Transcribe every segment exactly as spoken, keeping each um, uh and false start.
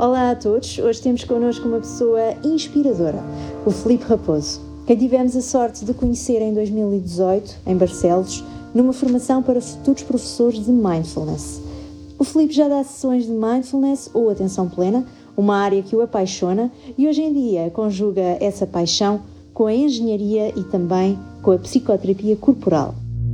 Olá a todos, hoje temos connosco uma pessoa inspiradora, o Filipe Raposo, quem tivemos a sorte de conhecer em dois mil e dezoito, em Barcelos, numa formação para futuros professores de Mindfulness. O Filipe já dá sessões de Mindfulness ou atenção plena, uma área que o apaixona, e hoje em dia conjuga essa paixão com a engenharia e também com a psicoterapia corporal.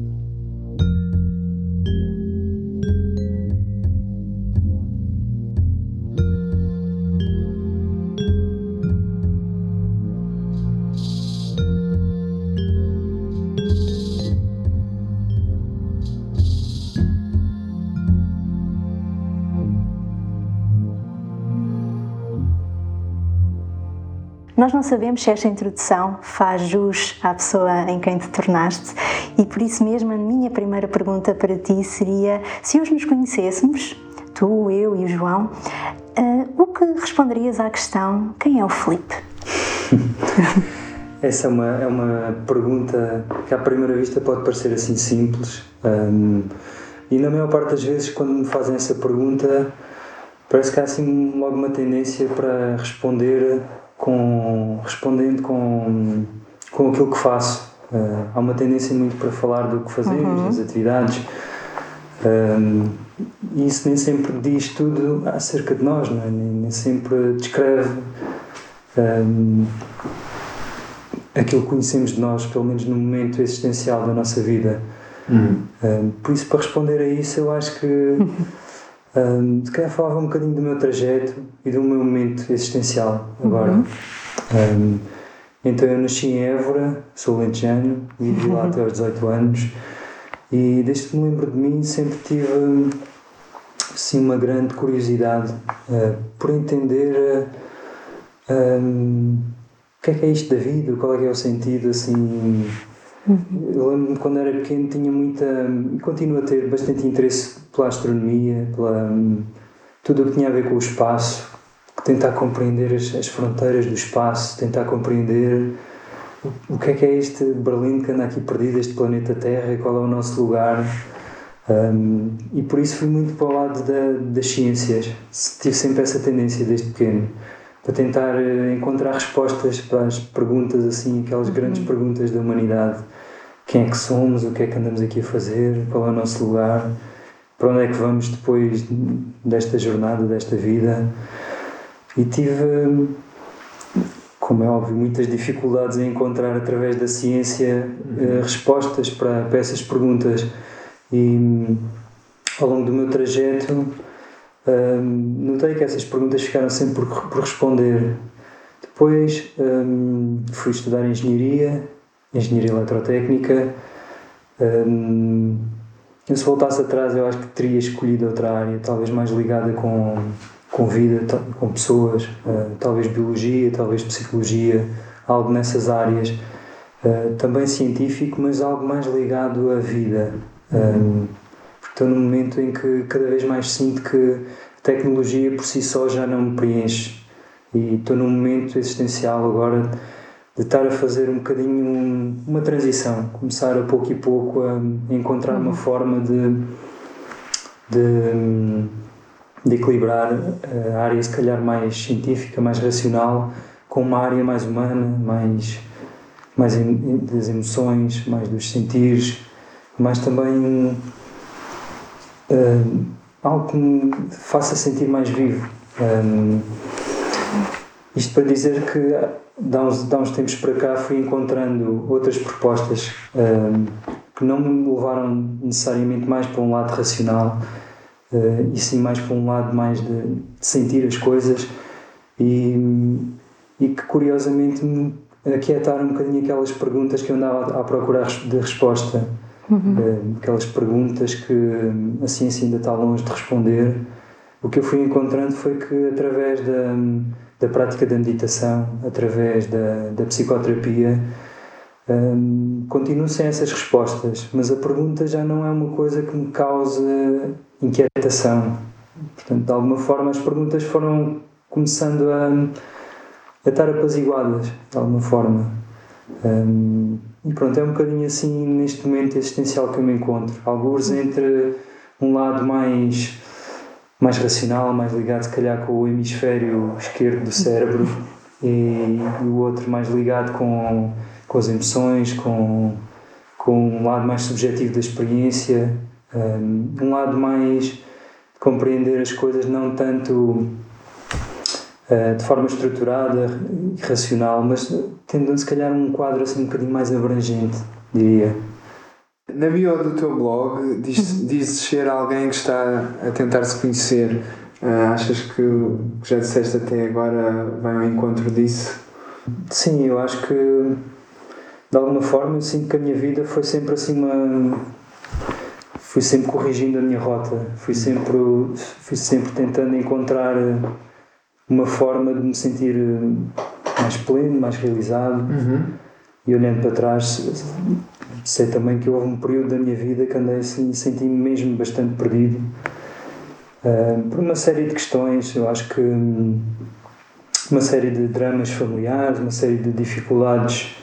Nós não sabemos se esta introdução faz jus à pessoa em quem te tornaste e por isso mesmo a minha primeira pergunta para ti seria, se hoje nos conhecêssemos, tu, eu e o João, uh, o que responderias à questão, quem é o Filipe? Essa é uma, é uma pergunta que à primeira vista pode parecer assim simples, um, e na maior parte das vezes quando me fazem essa pergunta parece que há assim logo uma tendência para responder Com, respondendo com, com aquilo que faço. Uh, há uma tendência muito para falar do que fazemos, uhum. das atividades, um, e isso nem sempre diz tudo acerca de nós, não é? nem, nem sempre descreve um, aquilo que conhecemos de nós, pelo menos no momento existencial da nossa vida. Uhum. Um, por isso, para responder a isso, eu acho que Um, se calhar falava um bocadinho do meu trajeto e do meu momento existencial agora. Uhum. Um, então eu nasci em Évora, sou lentejano, vivi lá até aos dezoito anos e desde que me lembro de mim sempre tive assim, uma grande curiosidade uh, por entender uh, um, o que é que é isto da vida, qual é que é o sentido assim. Eu lembro-me quando era pequeno tinha muita, e continuo a ter bastante interesse pela astronomia, pela tudo o que tinha a ver com o espaço, tentar compreender as, as fronteiras do espaço, tentar compreender o, o que é que é este Berlim que anda aqui perdido, este planeta Terra, qual é o nosso lugar, um, e por isso fui muito para o lado da, das ciências. Tive sempre essa tendência desde pequeno para tentar encontrar respostas para as perguntas, assim, aquelas grandes uhum. perguntas da humanidade. Quem é que somos? O que é que andamos aqui a fazer? Qual é o nosso lugar? Para onde é que vamos depois desta jornada, desta vida? E tive, como é óbvio, muitas dificuldades em encontrar através da ciência uhum. respostas para, para essas perguntas. E ao longo do meu trajeto Um, notei que essas perguntas ficaram sempre por, por responder. Depois um, fui estudar engenharia, engenharia eletrotécnica. Um, eu, se voltasse atrás, eu acho que teria escolhido outra área, talvez mais ligada com, com vida, com pessoas, uh, talvez biologia, talvez psicologia, algo nessas áreas. Uh, também científico, mas algo mais ligado à vida. Um, Estou num momento em que cada vez mais sinto que a tecnologia por si só já não me preenche e estou num momento existencial agora de estar a fazer um bocadinho um, uma transição, começar a pouco e pouco a, a encontrar uma forma de, de, de equilibrar a área se calhar mais científica, mais racional, com uma área mais humana, mais, mais das emoções, mais dos sentires, mas também Uh, algo que me faça sentir mais vivo. Um, isto para dizer que de há uns, de há uns tempos para cá fui encontrando outras propostas um, que não me levaram necessariamente mais para um lado racional uh, e sim mais para um lado mais de, de sentir as coisas e, e que curiosamente me aquietaram um bocadinho aquelas perguntas que eu andava à procura de resposta. Uhum. Aquelas perguntas que a ciência ainda está longe de responder. O que eu fui encontrando foi que através da, da prática da meditação, através da, da psicoterapia, um, continuo sem essas respostas, mas a pergunta já não é uma coisa que me cause inquietação. Portanto, de alguma forma as perguntas foram começando a, a estar apaziguadas, de alguma forma. Um, e pronto, é um bocadinho assim neste momento existencial que eu me encontro, alguns entre um lado mais mais racional, mais ligado se calhar com o hemisfério esquerdo do cérebro e, e o outro mais ligado com, com as emoções, com, com um lado mais subjetivo da experiência, um, um lado mais de compreender as coisas não tanto uh, de forma estruturada e racional, mas tendo se calhar um quadro assim um bocadinho mais abrangente, diria. Na bio do teu blog diz, dizes ser alguém que está a tentar se conhecer. Uh, achas que o que já disseste até agora vai ao encontro disso? Sim, eu acho que de alguma forma eu sinto que a minha vida foi sempre assim uma... fui sempre corrigindo a minha rota, fui sempre, fui sempre tentando encontrar uma forma de me sentir mais pleno, mais realizado. Uhum. E olhando para trás, sei também que houve um período da minha vida que andei assim, senti-me mesmo bastante perdido uh, por uma série de questões. Eu acho que um, uma série de dramas familiares, uma série de dificuldades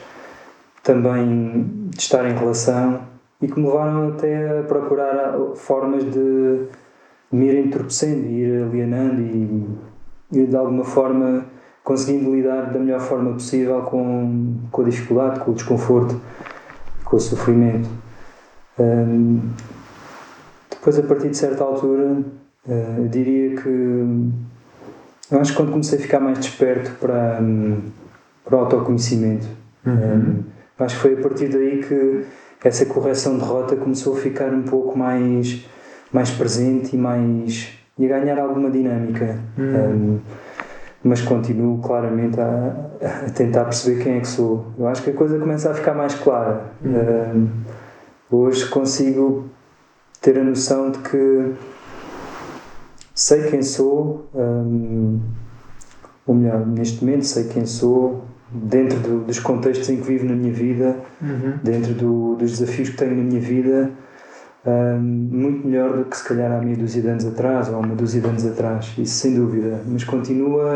também de estar em relação e que me levaram até a procurar formas de me ir entorpecendo, ir alienando e, e de alguma forma conseguindo lidar da melhor forma possível com, com a dificuldade, com o desconforto, com o sofrimento. Um, depois, a partir de certa altura, uh, eu diria que eu acho que quando comecei a ficar mais desperto para, um, para o autoconhecimento, uhum. um, acho que foi a partir daí que essa correção de rota começou a ficar um pouco mais, mais presente e, mais, e a ganhar alguma dinâmica. Uhum. Um, mas continuo claramente a, a tentar perceber quem é que sou. Eu acho que a coisa começa a ficar mais clara. Uhum. Uh, hoje consigo ter a noção de que sei quem sou, um, ou melhor, neste momento sei quem sou, dentro do, dos contextos em que vivo na minha vida, uhum. dentro do, dos desafios que tenho na minha vida, um, muito melhor do que se calhar há meia dúzia de anos atrás ou há uma dúzia de anos atrás, isso sem dúvida, mas continua.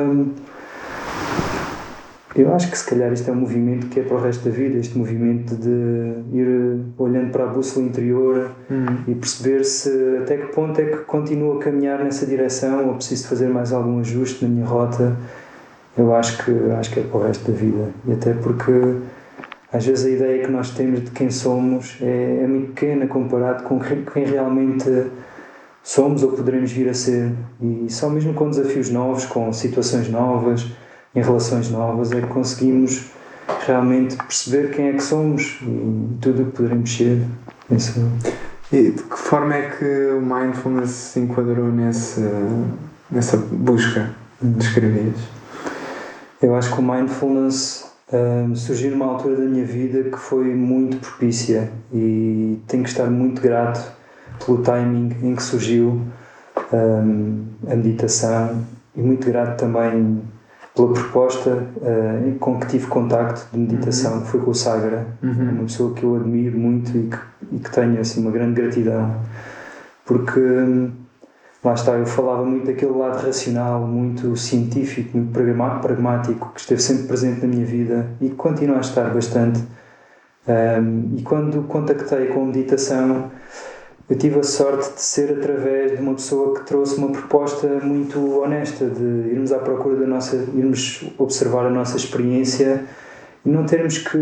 Eu acho que se calhar isto é um movimento que é para o resto da vida, este movimento de ir olhando para a bússola interior uhum. e perceber se até que ponto é que continuo a caminhar nessa direção ou preciso fazer mais algum ajuste na minha rota. Eu acho que, acho que é para o resto da vida, e até porque às vezes a ideia que nós temos de quem somos é, é muito pequena comparado com quem realmente somos ou poderemos vir a ser. E só mesmo com desafios novos, com situações novas, em relações novas, é que conseguimos realmente perceber quem é que somos e tudo o que poderemos ser. Penso. E de que forma é que o mindfulness se enquadrou nesse, nessa busca que escrevias? Eu acho que o mindfulness Um, surgiu numa altura da minha vida que foi muito propícia e tenho que estar muito grato pelo timing em que surgiu um, a meditação e muito grato também pela proposta uh, com que tive contacto de meditação, uhum. que foi com o Sagra, uhum. uma pessoa que eu admiro muito e que, e que tenho assim, uma grande gratidão, porque um, lá está, eu falava muito daquele lado racional, muito científico, muito pragmático, que esteve sempre presente na minha vida e que continua a estar bastante. Um, e quando contactei com a meditação, eu tive a sorte de ser através de uma pessoa que trouxe uma proposta muito honesta, de irmos à procura da nossa, irmos observar a nossa experiência e não termos que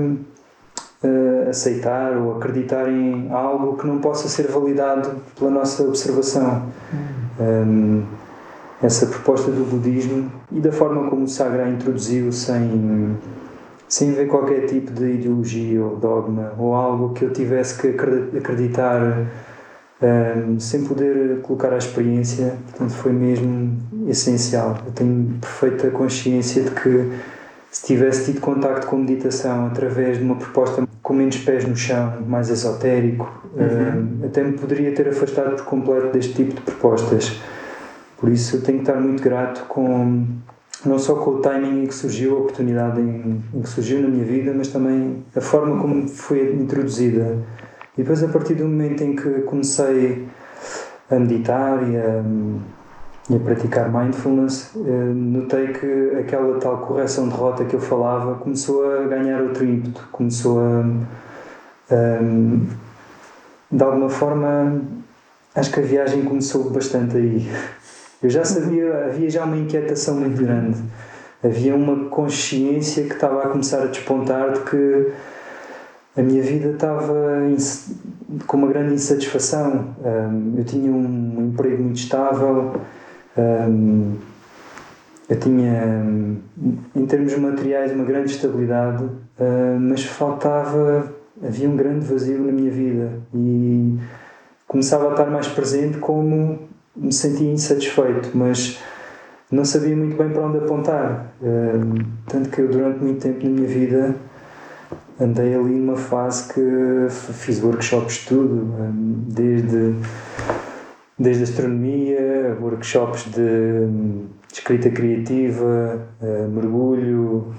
uh, aceitar ou acreditar em algo que não possa ser validado pela nossa observação. Um, essa proposta do budismo e da forma como o Sagra a introduziu sem, sem ver qualquer tipo de ideologia ou dogma ou algo que eu tivesse que acreditar um, sem poder colocar à experiência, portanto foi mesmo essencial. Eu tenho perfeita consciência de que se tivesse tido contacto com a meditação através de uma proposta com menos pés no chão, mais esotérico, uhum. uh, até me poderia ter afastado por completo deste tipo de propostas. Por isso eu tenho que estar muito grato com, não só com o timing em que surgiu, a oportunidade em, em que surgiu na minha vida, mas também a forma como foi introduzida. E depois, a partir do momento em que comecei a meditar e a, e a praticar mindfulness, notei que aquela tal correção de rota que eu falava começou a ganhar outro ímpeto, começou a, a de alguma forma acho que a viagem começou bastante aí. Eu já sabia, havia já uma inquietação muito grande. Havia uma consciência que estava a começar a despontar de que a minha vida estava com uma grande insatisfação. Um, eu tinha um emprego muito estável, um, eu tinha, em termos materiais, uma grande estabilidade, uh, mas faltava, havia um grande vazio na minha vida e começava a estar mais presente como me sentia insatisfeito, mas não sabia muito bem para onde apontar. Uh, tanto que eu, durante muito tempo na minha vida, andei ali numa fase que fiz workshops de tudo, desde, desde astronomia, workshops de, de escrita criativa, mergulho,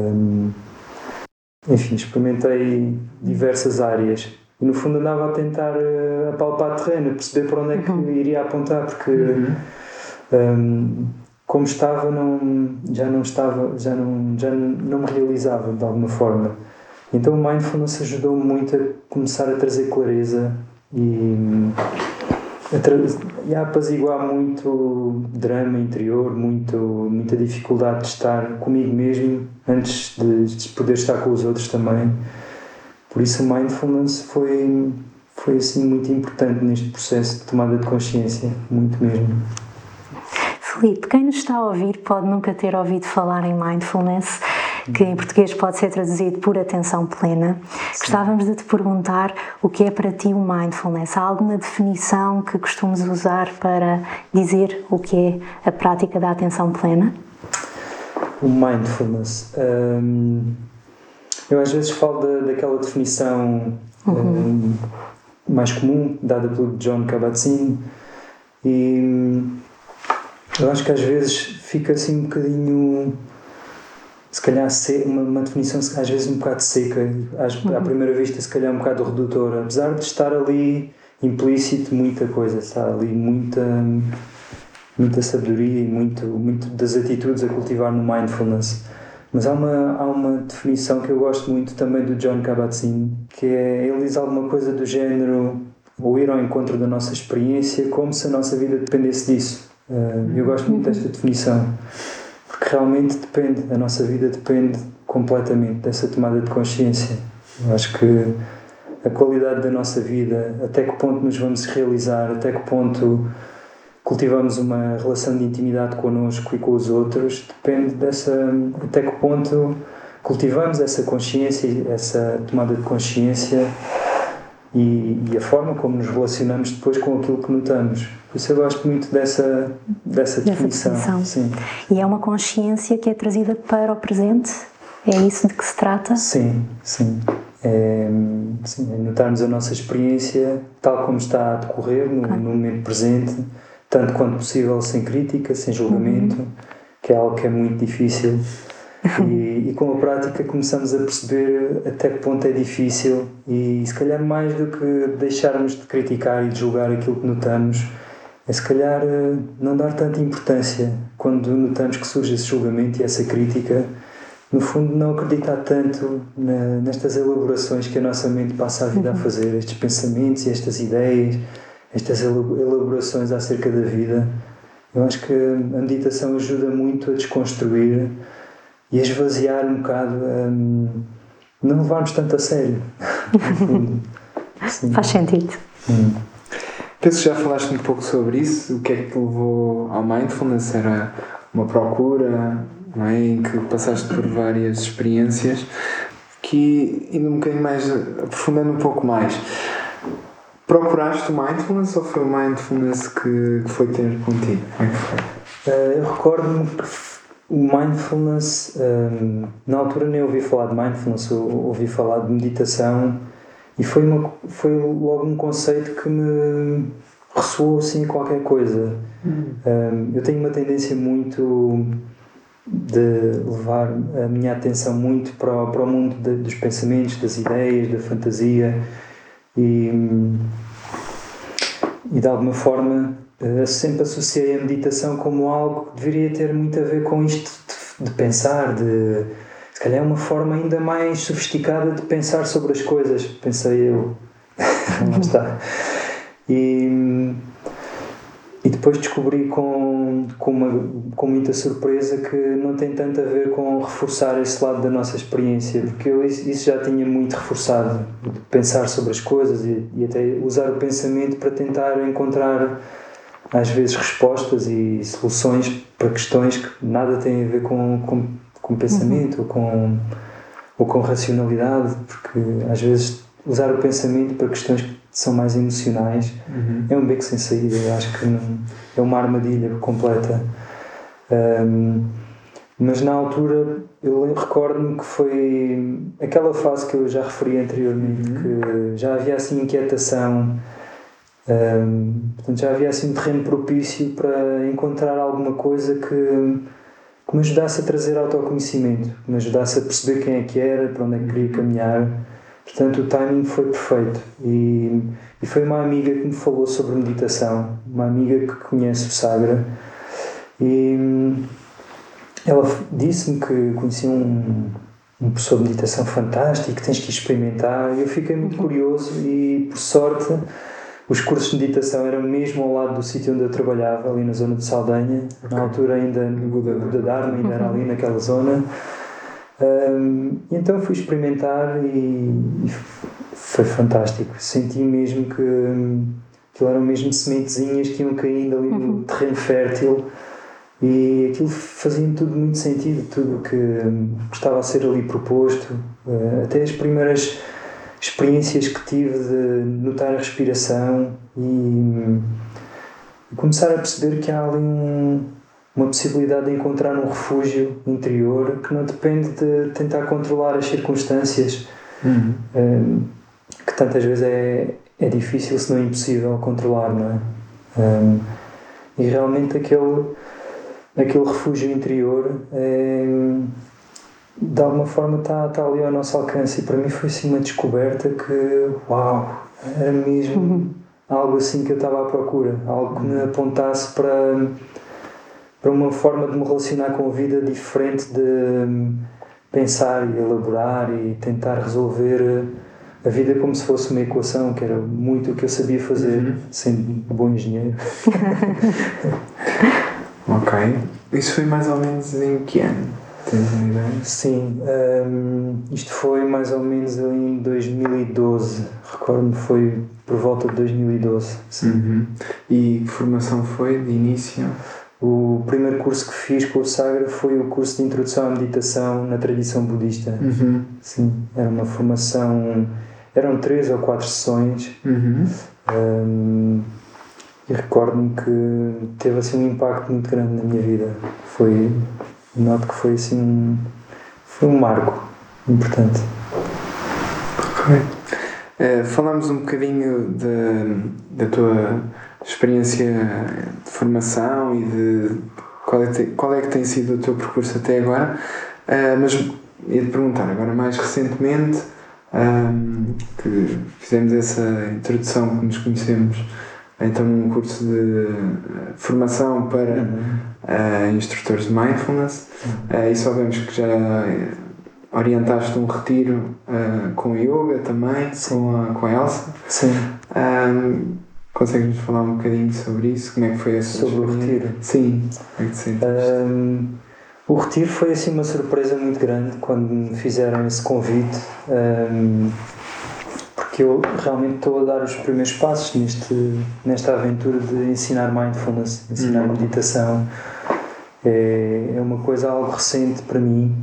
enfim, experimentei diversas áreas e no fundo andava a tentar apalpar terreno, a perceber para onde é que iria apontar, porque uhum. um, como estava não, já não estava, já não, já não me realizava de alguma forma. Então o Mindfulness ajudou-me muito a começar a trazer clareza e a, tra- e a apaziguar muito drama interior, muito, muita dificuldade de estar comigo mesmo antes de, de poder estar com os outros também. Por isso o Mindfulness foi, foi assim, muito importante neste processo de tomada de consciência, muito mesmo. Filipe, quem nos está a ouvir pode nunca ter ouvido falar em Mindfulness, que em português pode ser traduzido por atenção plena. Sim. Gostávamos de te perguntar o que é para ti o Mindfulness. Há alguma definição que costumes usar para dizer o que é a prática da atenção plena? O Mindfulness. Hum, eu às vezes falo da, daquela definição uhum. hum, mais comum, dada pelo Jon Kabat-Zinn, e eu acho que às vezes fica assim um bocadinho, se calhar uma, uma definição às vezes um bocado seca, às, uhum. à primeira vista se calhar um bocado redutora, apesar de estar ali implícito muita coisa, está ali muita, muita sabedoria e muito, muito das atitudes a cultivar no Mindfulness. Mas há uma, há uma definição que eu gosto muito também do Jon Kabat-Zinn, que é, ele diz alguma coisa do género, ou ir ao encontro da nossa experiência como se a nossa vida dependesse disso. Uh, eu gosto muito desta definição, porque realmente depende, a nossa vida depende completamente dessa tomada de consciência. Eu acho que a qualidade da nossa vida, até que ponto nos vamos realizar, até que ponto cultivamos uma relação de intimidade connosco e com os outros, depende dessa, até que ponto cultivamos essa consciência, essa tomada de consciência e, e a forma como nos relacionamos depois com aquilo que notamos. Por isso eu gosto muito dessa, dessa, dessa definição. definição. Sim. E é uma consciência que é trazida para o presente? É isso de que se trata? Sim, sim. É, sim, é notarmos a nossa experiência tal como está a decorrer no, okay. no momento presente, tanto quanto possível, sem crítica, sem julgamento, uhum. que é algo que é muito difícil. E, e com a prática começamos a perceber até que ponto é difícil e se calhar mais do que deixarmos de criticar e de julgar aquilo que notamos, é se calhar não dar tanta importância quando notamos que surge esse julgamento e essa crítica, no fundo não acreditar tanto na, nestas elaborações que a nossa mente passa a vida uhum. a fazer, estes pensamentos e estas ideias, estas elaborações acerca da vida. Eu acho que a meditação ajuda muito a desconstruir e a esvaziar um bocado, um, não levarmos tanto a sério, no fundo. Sim. Faz sentido. Hum. Penso que já falaste um pouco sobre isso. O que é que te levou ao Mindfulness? Era uma procura, não é? Em que passaste por várias experiências, que indo um bocadinho mais, aprofundando um pouco mais, procuraste o Mindfulness ou foi o Mindfulness que, que foi ter contigo? Como é que foi? Uh, eu recordo-me que o Mindfulness, um, na altura nem ouvi falar de Mindfulness, ouvi falar de meditação e foi, uma, foi logo um conceito que me ressoou assim qualquer coisa. Uhum. Um, eu tenho uma tendência muito de levar a minha atenção muito para o, para o mundo de, dos pensamentos, das ideias, da fantasia e, e de alguma forma uh, sempre associei a meditação como algo que deveria ter muito a ver com isto de, de pensar, de se calhar é uma forma ainda mais sofisticada de pensar sobre as coisas, pensei eu. Lá está. E, e depois descobri com, com, uma, com muita surpresa que não tem tanto a ver com reforçar esse lado da nossa experiência, porque eu isso já tinha muito reforçado, de pensar sobre as coisas e, e até usar o pensamento para tentar encontrar às vezes respostas e soluções para questões que nada têm a ver com, com, com pensamento, uhum. ou, com, ou com racionalidade, porque às vezes usar o pensamento para questões que são mais emocionais, uhum. é um beco sem saída. Eu acho que não, é uma armadilha completa. Um, mas na altura eu recordo-me que foi aquela fase que eu já referi anteriormente, uhum. que já havia assim inquietação. Um, portanto, já havia assim um terreno propício para encontrar alguma coisa que, que me ajudasse a trazer autoconhecimento, que me ajudasse a perceber quem é que era, para onde é que queria caminhar. Portanto, o timing foi perfeito. E, e foi uma amiga que me falou sobre meditação, uma amiga que conhece o Sagra, e ela disse-me que conhecia um, um professor de meditação fantástico, que tens que experimentar. E eu fiquei muito curioso e, por sorte, os cursos de meditação eram mesmo ao lado do sítio onde eu trabalhava, ali na zona de Saldanha. Okay. Na altura ainda no Buda, Buda Dharma, ainda era ali naquela zona. Um, então fui experimentar e, e foi fantástico. Senti mesmo que aquilo eram mesmo sementezinhas que iam caindo ali no uhum. terreno fértil, e aquilo fazia tudo muito sentido, tudo que, que estava a ser ali proposto. Uh, até as primeiras experiências que tive de notar a respiração e, e começar a perceber que há ali um, uma possibilidade de encontrar um refúgio interior que não depende de tentar controlar as circunstâncias, uhum. um, que tantas vezes é, é difícil, se não é impossível controlar, não é? Um, e realmente aquele, aquele refúgio interior é, de alguma forma está, está ali ao nosso alcance, e para mim foi assim uma descoberta que, uau, era mesmo uhum. algo assim que eu estava à procura, algo que me apontasse para, para uma forma de me relacionar com a vida diferente, de pensar e elaborar e tentar resolver a vida como se fosse uma equação, que era muito o que eu sabia fazer, uhum. sendo um bom engenheiro. Ok. Isso foi mais ou menos em que ano? Tens uma ideia? Sim, um, isto foi mais ou menos em dois mil e doze, recordo-me, foi por volta de dois mil e doze. Sim. Uhum. E que formação foi de início? O primeiro curso que fiz com o Sagra foi o curso de Introdução à Meditação na tradição budista. Uhum. Sim, era uma formação, eram três ou quatro sessões. Uhum. Um, e recordo-me que teve assim um impacto muito grande na minha vida. Foi... Noto que foi assim um, foi um marco importante. Ok. Uh, falámos um bocadinho da tua experiência de formação e de qual é, te, qual é que tem sido o teu percurso até agora, uh, mas ia-te perguntar agora mais recentemente, um, que fizemos essa introdução, que nos conhecemos, então um curso de formação para uhum. uh, instrutores de mindfulness, uhum. uh, e sabemos que já orientaste um retiro uh, com yoga também, com a, com a Elsa. Sim. Um, consegues-nos falar um bocadinho sobre isso? Como é que foi essa Sobre o retiro? Sim. Como é que te sentes? Um, o retiro foi assim uma surpresa muito grande quando me fizeram esse convite. Um, que eu realmente estou a dar os primeiros passos neste, nesta aventura de ensinar mindfulness, ensinar uhum. meditação. É, é uma coisa algo recente para mim,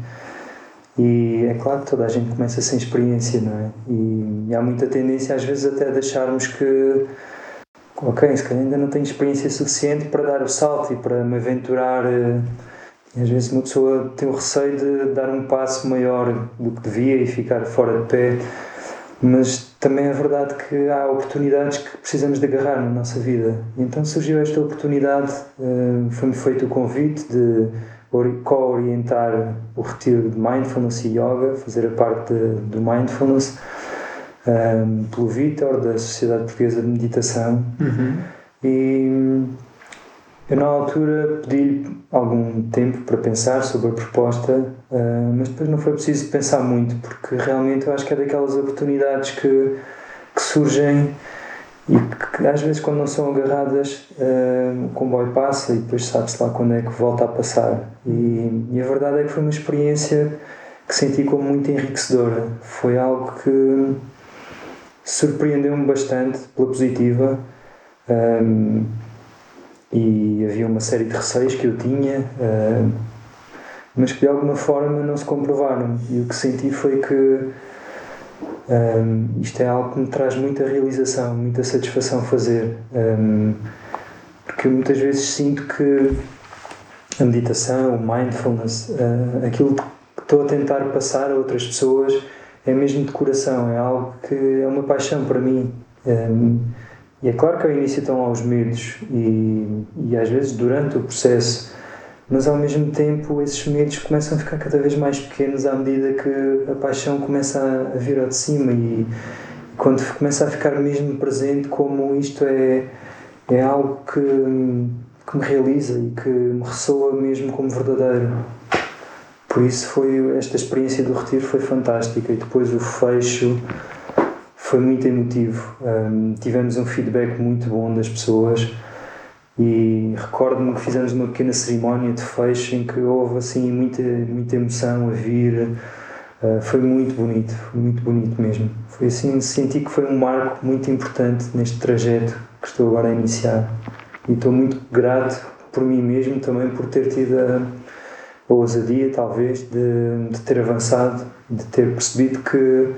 e é claro que toda a gente começa sem experiência, não é? E, e há muita tendência às vezes até a deixarmos que, ok, se calhar ainda não tenho experiência suficiente para dar o salto e para me aventurar. E às vezes uma pessoa tem o receio de dar um passo maior do que devia e ficar fora de pé. Mas também é verdade que há oportunidades que precisamos de agarrar na nossa vida. E então surgiu esta oportunidade, foi-me feito o convite de co-orientar o retiro de Mindfulness e Yoga, fazer a parte de, do Mindfulness, um, pelo Vítor, da Sociedade Portuguesa de Meditação. Uhum. E eu, na altura, pedi-lhe algum tempo para pensar sobre a proposta, uh, mas depois não foi preciso pensar muito, porque realmente eu acho que é daquelas oportunidades que, que surgem e que às vezes quando não são agarradas uh, o comboio passa e depois sabe-se lá quando é que volta a passar. E, e a verdade é que foi uma experiência que senti como muito enriquecedora. Foi algo que surpreendeu-me bastante pela positiva, um, e havia uma série de receios que eu tinha, uh, mas que de alguma forma não se comprovaram, e o que senti foi que um, isto é algo que me traz muita realização, muita satisfação fazer, um, porque muitas vezes sinto que a meditação, o mindfulness, uh, aquilo que estou a tentar passar a outras pessoas é mesmo de coração, é algo que é uma paixão para mim. Um, e é claro que ao início estão lá os medos e, e às vezes durante o processo, mas ao mesmo tempo esses medos começam a ficar cada vez mais pequenos à medida que a paixão começa a vir ao de cima, e quando começa a ficar mesmo presente como isto é, é algo que, que me realiza e que me ressoa mesmo como verdadeiro. Por isso foi, esta experiência do retiro foi fantástica, e depois o fecho foi muito emotivo. Um, tivemos um feedback muito bom das pessoas, e recordo-me que fizemos uma pequena cerimónia de fecho em que houve assim muita, muita emoção a vir. Uh, foi muito bonito, foi muito bonito mesmo. Foi assim, senti que foi um marco muito importante neste trajeto que estou agora a iniciar, e estou muito grato por mim mesmo também por ter tido a a ousadia, talvez, de, de ter avançado, de ter percebido que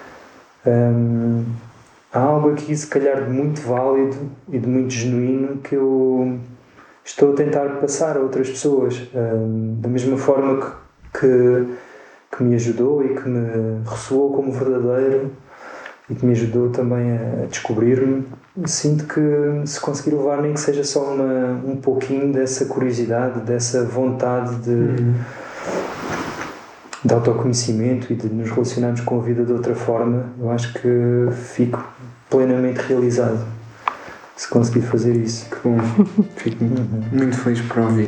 um, há algo aqui, se calhar, de muito válido e de muito genuíno que eu estou a tentar passar a outras pessoas, um, da mesma forma que, que, que me ajudou e que me ressoou como verdadeiro e que me ajudou também a, a descobrir-me. Sinto que se conseguir levar nem que seja só uma, um pouquinho dessa curiosidade, dessa vontade de, uhum. de autoconhecimento e de nos relacionarmos com a vida de outra forma, eu acho que fico plenamente realizado se conseguir fazer isso. Que bom, fico uhum. muito feliz por ouvir.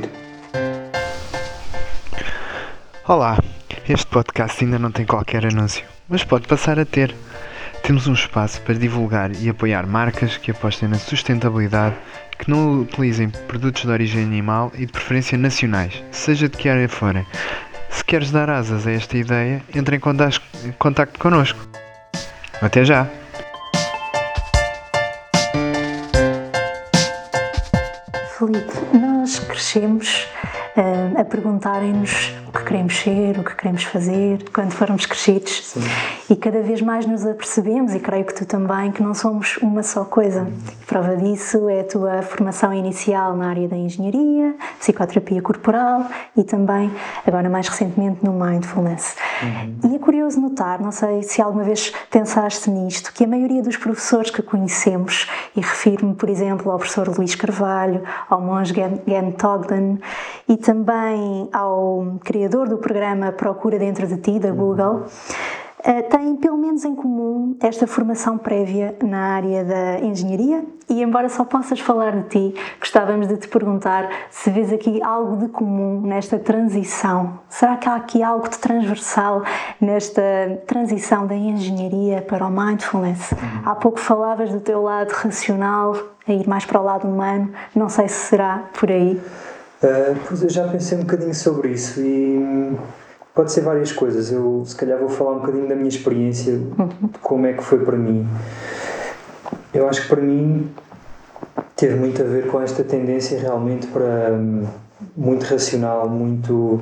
Olá, este podcast ainda não tem qualquer anúncio, mas pode passar a ter. Temos um espaço para divulgar e apoiar marcas que apostem na sustentabilidade, que não utilizem produtos de origem animal e de preferência nacionais, seja de que área forem. Se queres dar asas a esta ideia, entre em contacto connosco. Até já! Filipe, nós crescemos uh, a perguntarem-nos o que queremos ser, o que queremos fazer, quando formos crescidos. Sim. E cada vez mais nos apercebemos, e creio que tu também, que não somos uma só coisa. E prova disso é a tua formação inicial na área da engenharia, psicoterapia corporal e também, agora mais recentemente, no mindfulness. Uhum. E é curioso notar, não sei se alguma vez pensaste nisto, que a maioria dos professores que conhecemos, e refiro-me, por exemplo, ao professor Luís Carvalho, ao monge Gent Ogden e também ao criador do programa Procura Dentro de Ti, da Google, Uh, têm pelo menos em comum esta formação prévia na área da engenharia, e embora só possas falar de ti, gostávamos de te perguntar se vês aqui algo de comum nesta transição. Será que há aqui algo de transversal nesta transição da engenharia para o mindfulness? Uhum. Há pouco falavas do teu lado racional, a ir mais para o lado humano, não sei se será por aí. Uh, pois eu já pensei um bocadinho sobre isso e... pode ser várias coisas. Eu, se calhar, vou falar um bocadinho da minha experiência, de como é que foi para mim. Eu acho que para mim teve muito a ver com esta tendência realmente para muito racional, muito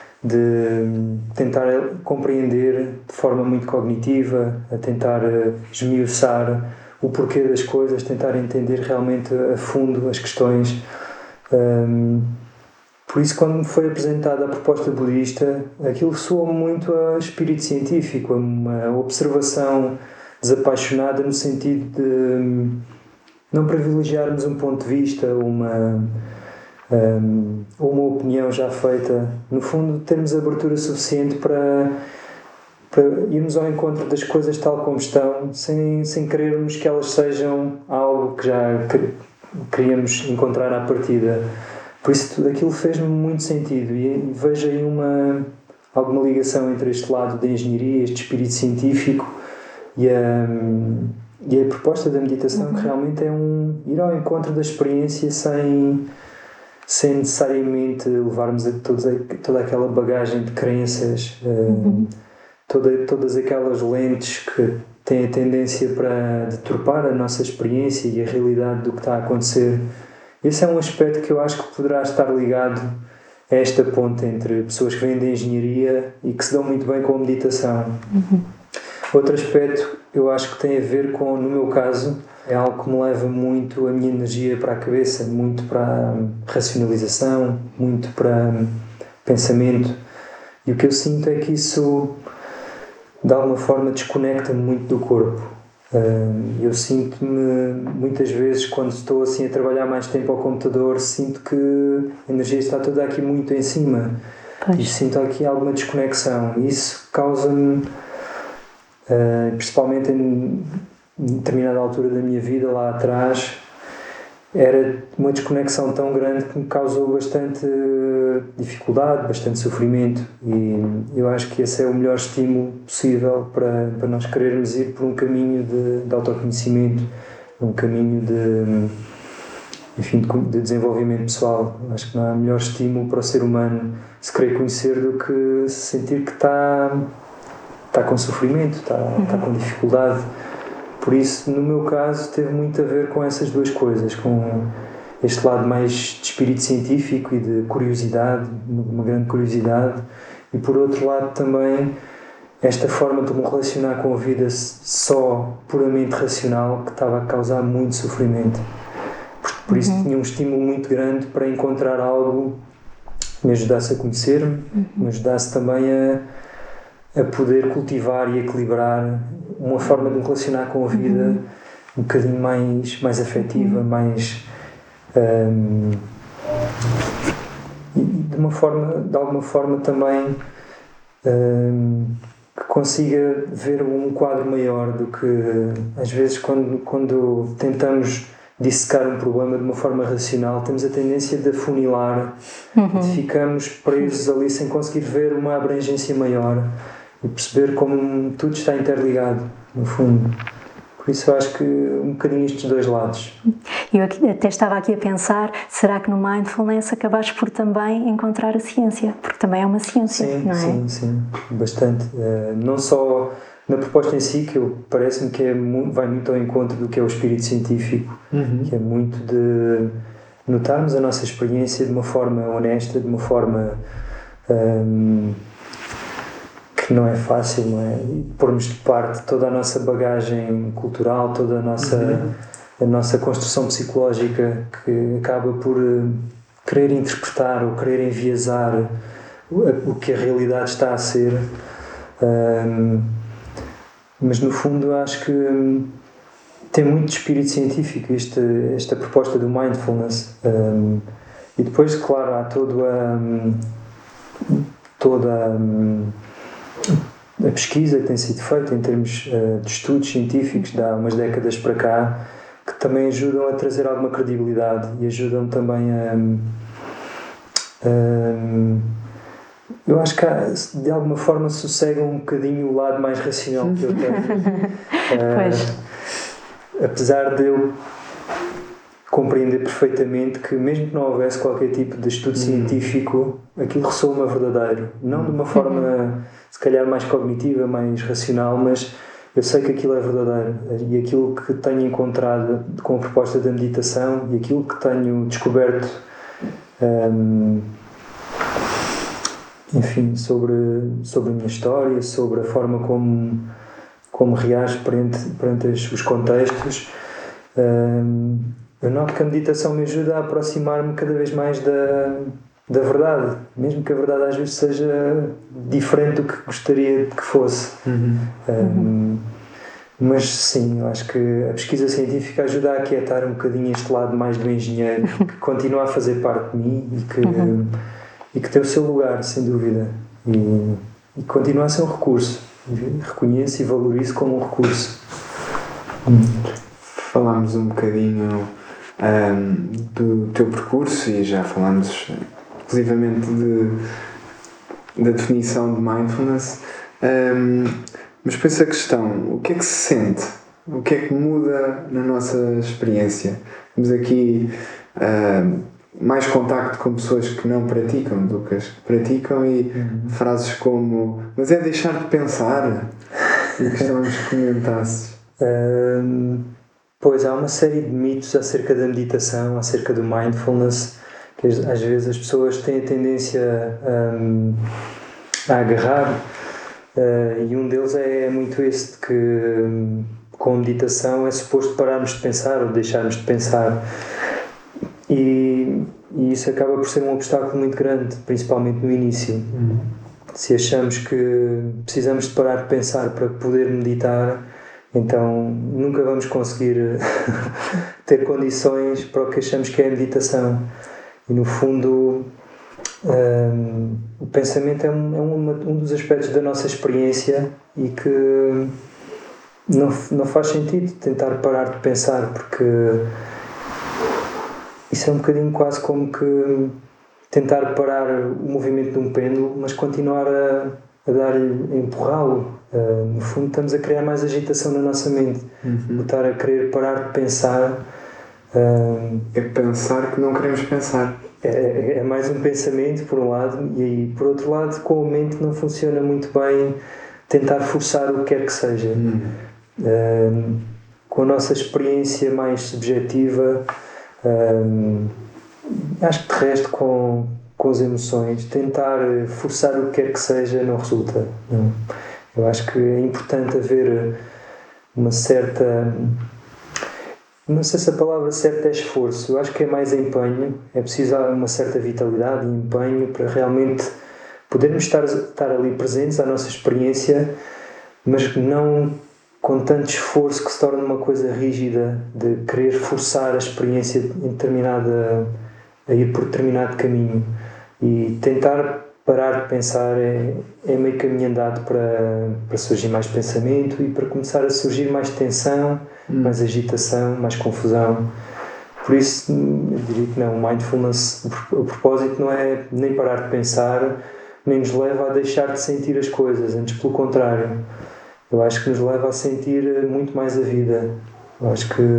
de tentar compreender de forma muito cognitiva, a tentar esmiuçar o porquê das coisas, tentar entender realmente a fundo as questões. Um, Por isso, quando me foi apresentada a proposta budista, aquilo soou muito a espírito científico, a uma observação desapaixonada no sentido de não privilegiarmos um ponto de vista, uma, um, uma opinião já feita. No fundo, termos abertura suficiente para, para irmos ao encontro das coisas tal como estão, sem, sem querermos que elas sejam algo que já queríamos encontrar à partida. Por isso, tudo aquilo fez-me muito sentido, e vejo aí uma, alguma ligação entre este lado da engenharia, este espírito científico, e a, e a proposta da meditação, uhum, que realmente é um ir ao encontro da experiência sem, sem necessariamente levarmos a todos a, toda aquela bagagem de crenças, uhum, uh, toda, todas aquelas lentes que têm a tendência para deturpar a nossa experiência e a realidade do que está a acontecer. Esse é um aspecto que eu acho que poderá estar ligado a esta ponte entre pessoas que vêm da engenharia e que se dão muito bem com a meditação. Uhum. Outro aspecto eu acho que tem a ver com, no meu caso, é algo que me leva muito a minha energia para a cabeça, muito para a racionalização, muito para pensamento. E o que eu sinto é que isso, de alguma forma, desconecta-me muito do corpo. Eu sinto-me, muitas vezes, quando estou assim a trabalhar mais tempo ao computador, sinto que a energia está toda aqui muito em cima. Pois. E sinto aqui alguma desconexão. E isso causa-me, Uh, principalmente em, em determinada altura da minha vida lá atrás, era uma desconexão tão grande que me causou bastante dificuldade, bastante sofrimento, e eu acho que esse é o melhor estímulo possível para, para nós querermos ir por um caminho de, de autoconhecimento, um caminho de, enfim, de, de desenvolvimento pessoal. Acho que não há melhor estímulo para o ser humano se querer conhecer do que sentir que está está com sofrimento, está, uhum, está com dificuldade. Por isso, no meu caso, teve muito a ver com essas duas coisas, com este lado mais de espírito científico e de curiosidade, uma grande curiosidade, e por outro lado também esta forma de me relacionar com a vida só puramente racional, que estava a causar muito sofrimento. Por, por isso, uhum, tinha um estímulo muito grande para encontrar algo que me ajudasse a conhecer-me, uhum, me ajudasse também a a poder cultivar e equilibrar uma forma de me relacionar com a vida, uhum, um bocadinho mais, mais afetiva, uhum, mais um, e de uma forma, de alguma forma também um, que consiga ver um quadro maior do que às vezes quando, quando tentamos dissecar um problema de uma forma racional, temos a tendência de afunilar, uhum, de ficamos presos ali sem conseguir ver uma abrangência maior e perceber como tudo está interligado, no fundo. Por isso eu acho que um bocadinho estes dois lados. Eu aqui, até estava aqui a pensar, será que no Mindfulness acabaste por também encontrar a ciência? Porque também é uma ciência, sim, não é? Sim, sim, bastante. Uh, não só na proposta em si, que eu, parece-me que é muito, vai muito ao encontro do que é o espírito científico, uhum, que é muito de notarmos a nossa experiência de uma forma honesta, de uma forma um, que não é fácil, não é? E pormos de parte toda a nossa bagagem cultural, toda a nossa, uhum, a nossa construção psicológica, que acaba por uh, querer interpretar ou querer enviesar o, o que a realidade está a ser. Um, mas no fundo acho que um, tem muito espírito científico este, esta proposta do Mindfulness. Um, e depois, claro, há todo a, um, toda a, um, a pesquisa que tem sido feita em termos uh, de estudos científicos de há umas décadas para cá, que também ajudam a trazer alguma credibilidade e ajudam também a, a eu acho que há, de alguma forma sossegam um bocadinho o lado mais racional que eu tenho. uh, apesar de eu compreender perfeitamente que mesmo que não houvesse qualquer tipo de estudo uhum, científico, aquilo ressoa-me verdadeiro. Não de uma forma, uhum, se calhar mais cognitiva, mais racional, mas eu sei que aquilo é verdadeiro. E aquilo que tenho encontrado com a proposta da meditação e aquilo que tenho descoberto um, enfim, sobre, sobre a minha história, sobre a forma como, como reage perante, perante os contextos. Um, eu noto que a meditação me ajuda a aproximar-me cada vez mais da, da verdade, mesmo que a verdade às vezes seja diferente do que gostaria que fosse. Uhum. Um, mas sim, eu acho que a pesquisa científica ajuda a aquietar um bocadinho este lado mais do engenheiro, que continua a fazer parte de mim e que... Uhum. e que tem o seu lugar, sem dúvida, e, e continua a ser um recurso. Reconheço e valorizo como um recurso. Falámos um bocadinho um, do teu percurso e já falámos inclusivamente de, da definição de mindfulness, um, mas depois a questão, o que é que se sente o que é que muda na nossa experiência? Temos aqui uh, mais contacto com pessoas que não praticam do que as que praticam e uhum. frases como mas é deixar de pensar e gostávamos que comentasses. Um, pois há uma série de mitos acerca da meditação, acerca do mindfulness, que às vezes as pessoas têm a tendência um, a agarrar uh, e um deles é muito esse de que um, com a meditação é suposto pararmos de pensar ou deixarmos de pensar e, e isso acaba por ser um obstáculo muito grande, principalmente no início. Uhum. Se achamos que precisamos de parar de pensar para poder meditar, então nunca vamos conseguir ter condições para o que achamos que é a meditação. E no fundo um, o pensamento é, um, é uma, um dos aspectos da nossa experiência e que não, não faz sentido tentar parar de pensar, porque isso é um bocadinho quase como que tentar parar o movimento de um pêndulo, mas continuar a, a dar-lhe, a empurrá-lo. Uh, no fundo estamos a criar mais agitação na nossa mente. Uhum. Estar a querer parar de pensar uh, é pensar que não queremos pensar. É, é mais um pensamento por um lado e por outro lado com a mente não funciona muito bem tentar forçar o que quer que seja. Uhum. Uh, com a nossa experiência mais subjetiva, uh, acho que de resto com, com as emoções tentar forçar o que quer que seja não resulta, não. Eu acho que é importante haver uma certa, não sei se a palavra certa é esforço, eu acho que é mais empenho, é preciso uma certa vitalidade e empenho para realmente podermos estar, estar ali presentes à nossa experiência, mas não com tanto esforço que se torna uma coisa rígida de querer forçar a experiência em determinada, a ir por determinado caminho. E tentar parar de pensar é, é meio caminho andado para, para surgir mais pensamento e para começar a surgir mais tensão, hum. mais agitação, mais confusão. Por isso, eu diria que não, o mindfulness, o propósito não é nem parar de pensar, nem nos leva a deixar de sentir as coisas, antes pelo contrário. Eu acho que nos leva a sentir muito mais a vida. Eu acho que...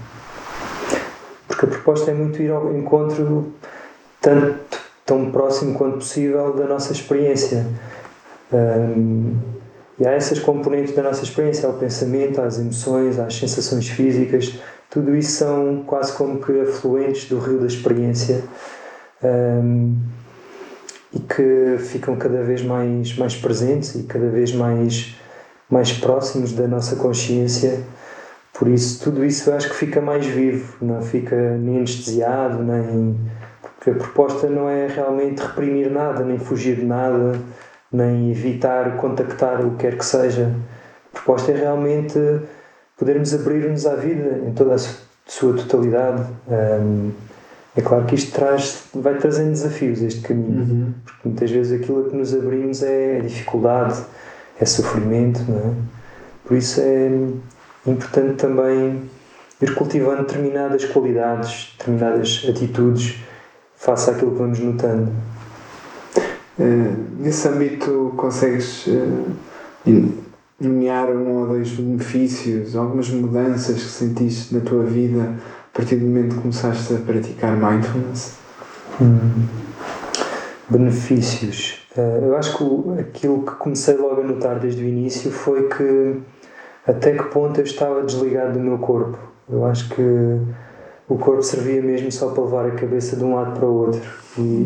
Porque a proposta é muito ir ao encontro tanto, tão próximo quanto possível da nossa experiência. Um, e há essas componentes da nossa experiência, há o pensamento, há as emoções, há as sensações físicas, tudo isso são quase como que afluentes do rio da experiência um, e que ficam cada vez mais, mais presentes e cada vez mais, mais próximos da nossa consciência. Por isso, tudo isso eu acho que fica mais vivo, não fica nem anestesiado, nem... porque a proposta não é realmente reprimir nada, nem fugir de nada, nem evitar contactar o que quer que seja. A proposta é realmente podermos abrir-nos à vida em toda a sua totalidade. Um, é claro que isto traz, vai trazendo desafios, este caminho, uhum. porque muitas vezes aquilo a que nos abrimos é dificuldade, é sofrimento, não é? Por isso é importante também ir cultivando determinadas qualidades, determinadas atitudes face àquilo que vamos notando. Uh, nesse âmbito consegues uh, nomear um ou dois benefícios, algumas mudanças que sentiste na tua vida a partir do momento que começaste a praticar mindfulness? Hum. Benefícios. Uh, eu acho que aquilo que comecei logo a notar desde o início foi que até que ponto eu estava desligado do meu corpo. Eu acho que o corpo servia mesmo só para levar a cabeça de um lado para o outro. E,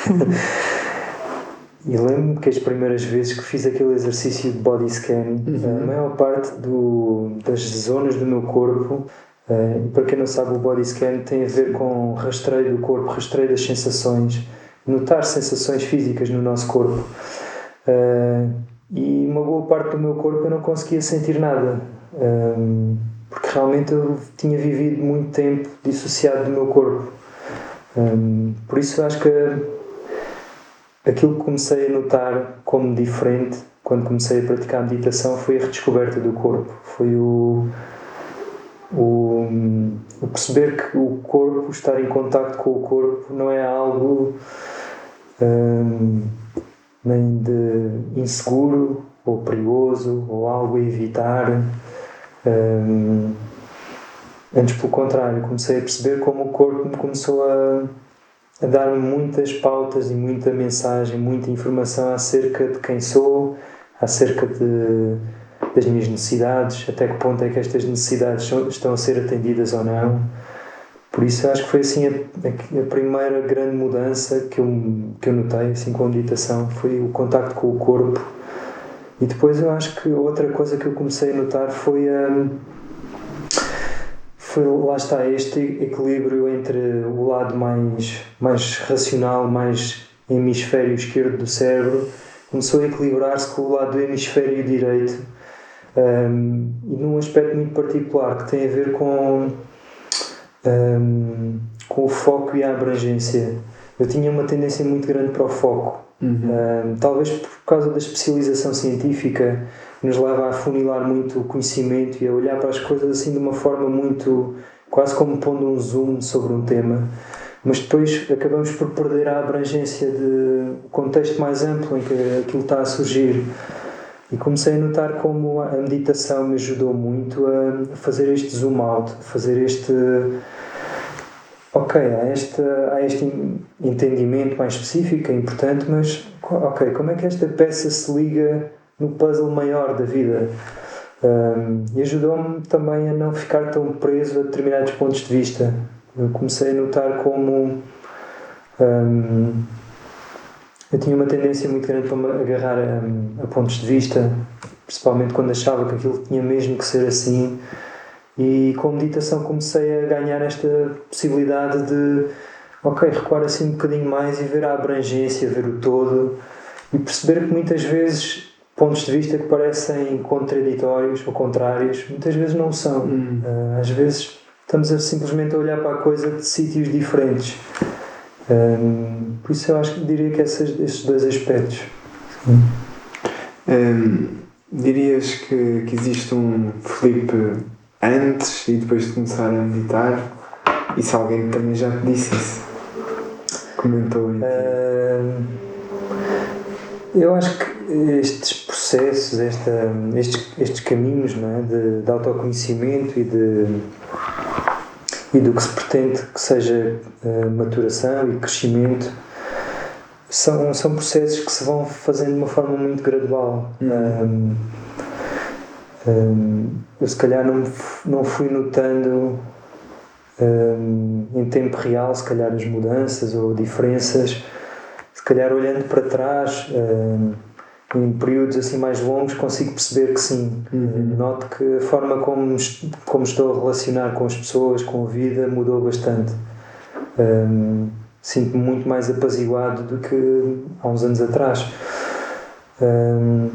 e lembro-me que as primeiras vezes que fiz aquele exercício de body scan, uhum. a maior parte do, das zonas do meu corpo, uh, para quem não sabe, o body scan tem a ver com rastreio do corpo, rastreio das sensações, notar sensações físicas no nosso corpo. Uh, e uma boa parte do meu corpo eu não conseguia sentir nada. Um, porque realmente eu tinha vivido muito tempo dissociado do meu corpo. Um, por isso acho que aquilo que comecei a notar como diferente quando comecei a praticar a meditação foi a redescoberta do corpo. Foi o, o, o perceber que o corpo, estar em contacto com o corpo, não é algo um, nem de inseguro ou perigoso ou algo a evitar. Um, antes, pelo contrário, comecei a perceber como o corpo me começou a, a dar-me muitas pautas e muita mensagem, muita informação acerca de quem sou, acerca de, das minhas necessidades, até que ponto é que estas necessidades são, estão a ser atendidas ou não. Por isso, eu acho que foi assim a, a, a primeira grande mudança que eu, que eu notei assim, com a meditação, foi o contacto com o corpo. E depois eu acho que outra coisa que eu comecei a notar foi, um, foi lá está, este equilíbrio entre o lado mais, mais racional, mais hemisfério esquerdo do cérebro, começou a equilibrar-se com o lado do hemisfério direito, um, e num aspecto muito particular que tem a ver com, um, com o foco e a abrangência. Eu tinha uma tendência muito grande para o foco. Uhum. Um, talvez por causa da especialização científica que nos leva a afunilar muito o conhecimento e a olhar para as coisas assim de uma forma muito, quase como pondo um zoom sobre um tema, mas depois acabamos por perder a abrangência de o contexto mais amplo em que aquilo está a surgir. E comecei a notar como a meditação me ajudou muito a fazer este zoom out, a fazer este ok, há este, há este entendimento mais específico, é importante, mas ok, como é que esta peça se liga no puzzle maior da vida? Um, e ajudou-me também a não ficar tão preso a determinados pontos de vista. Eu comecei a notar como um, eu tinha uma tendência muito grande para me agarrar a, a pontos de vista, principalmente quando achava que aquilo tinha mesmo que ser assim. E com a meditação comecei a ganhar esta possibilidade de ok, recuar assim um bocadinho mais e ver a abrangência, ver o todo e perceber que muitas vezes pontos de vista que parecem contraditórios ou contrários, muitas vezes não são. Hum. Às vezes estamos a, simplesmente a olhar para a coisa de sítios diferentes. Um, por isso eu acho que diria que esses, esses dois aspectos. Hum, dirias que, que existe um Filipe antes e depois de começar a meditar? E se alguém também já te disse isso? Comentou isso? Uh, eu acho que estes processos, esta, estes, estes caminhos, não é, de, de autoconhecimento e, de, e do que se pretende que seja uh, maturação e crescimento, são, são processos que se vão fazendo de uma forma muito gradual. Uhum. Um, um, eu se calhar não, não fui notando um, em tempo real se calhar as mudanças ou diferenças, se calhar olhando para trás um, em períodos assim mais longos consigo perceber que sim. Uhum. Noto que a forma como, como estou a relacionar com as pessoas, com a vida, mudou bastante. Um, sinto-me muito mais apaziguado do que há uns anos atrás. Um,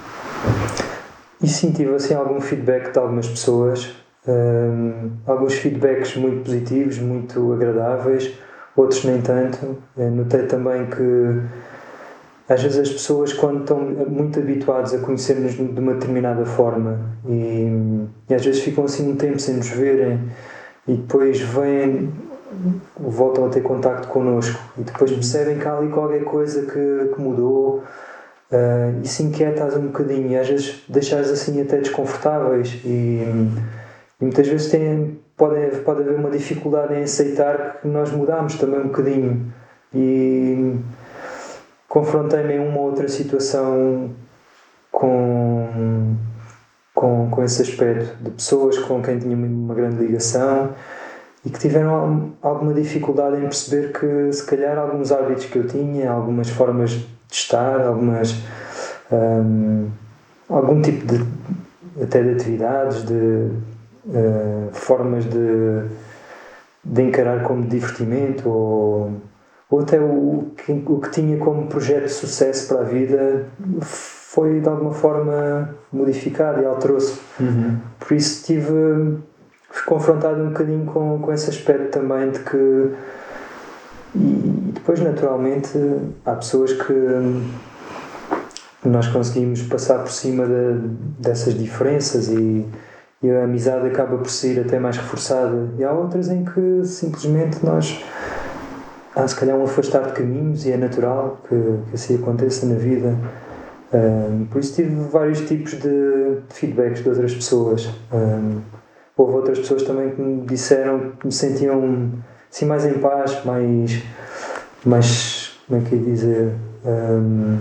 E sim, tive assim algum feedback de algumas pessoas, um, alguns feedbacks muito positivos, muito agradáveis, outros nem tanto. Eu notei também que às vezes as pessoas, quando estão muito habituadas a conhecer-nos de uma determinada forma e, e às vezes ficam assim um tempo sem nos verem e depois vêm, voltam a ter contacto connosco e depois percebem que há ali qualquer coisa que, que mudou. Uh, e se inquietas um bocadinho e às vezes deixas assim até desconfortáveis e, e muitas vezes tem, pode, pode haver uma dificuldade em aceitar que nós mudamos também um bocadinho e confrontei-me em uma outra situação com, com, com esse aspecto de pessoas com quem tinha uma grande ligação e que tiveram alguma dificuldade em perceber que se calhar alguns hábitos que eu tinha, algumas formas de estar, algumas um, algum tipo de até de atividades, de uh, formas de, de encarar como divertimento ou, ou até o que, o que tinha como projeto de sucesso para a vida foi de alguma forma modificado e alterou-se. Uhum. Por isso tive fui confrontado um bocadinho com, com esse aspecto também de que e depois naturalmente há pessoas que nós conseguimos passar por cima de, dessas diferenças e, e a amizade acaba por ser até mais reforçada e há outras em que simplesmente nós há se calhar um afastar de caminhos e é natural que, que assim aconteça na vida. Um, por isso tive vários tipos de, de feedbacks de outras pessoas. Um, houve outras pessoas também que me disseram que me sentiam assim, mais em paz, mais, mais como é que eu ia dizer, um,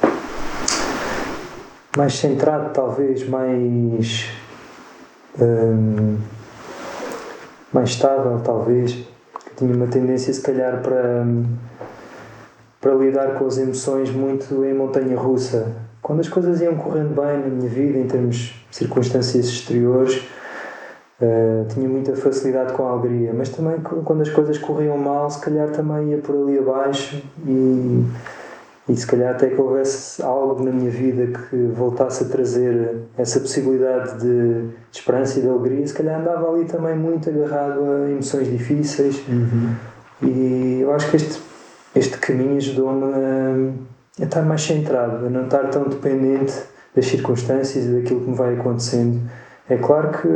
mais centrado talvez, mais um, mais estável talvez. Eu tinha uma tendência se calhar para para lidar com as emoções muito em montanha-russa. Quando as coisas iam correndo bem na minha vida, em termos de circunstâncias exteriores, uh, tinha muita facilidade com a alegria, mas também quando as coisas corriam mal, se calhar também ia por ali abaixo e, e se calhar até que houvesse algo na minha vida que voltasse a trazer essa possibilidade de, de esperança e de alegria, se calhar andava ali também muito agarrado a emoções difíceis. Uhum. E eu acho que este Este caminho ajudou-me a, a estar mais centrado, a não estar tão dependente das circunstâncias e daquilo que me vai acontecendo. É claro que,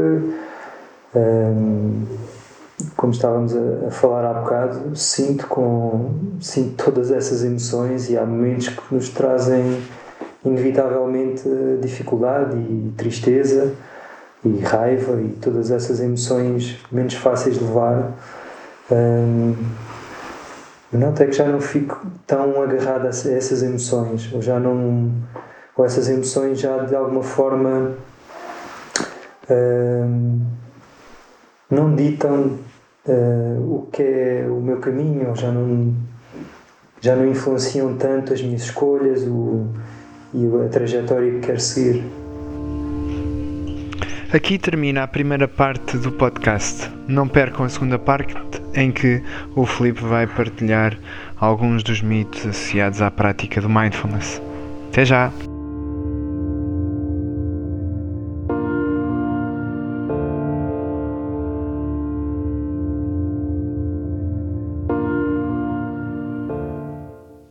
um, como estávamos a, a falar há bocado, sinto, com, sinto todas essas emoções e há momentos que nos trazem inevitavelmente dificuldade e tristeza e raiva e todas essas emoções menos fáceis de levar. Um, Noto é que já não fico tão agarrado a essas emoções, ou já não, ou essas emoções já de alguma forma uh, não ditam uh, o que é o meu caminho, ou já não, já não influenciam tanto as minhas escolhas o, e a trajetória que quero seguir. Aqui termina a primeira parte do podcast. Não percam a segunda parte, em que o Filipe vai partilhar alguns dos mitos associados à prática do mindfulness. Até já!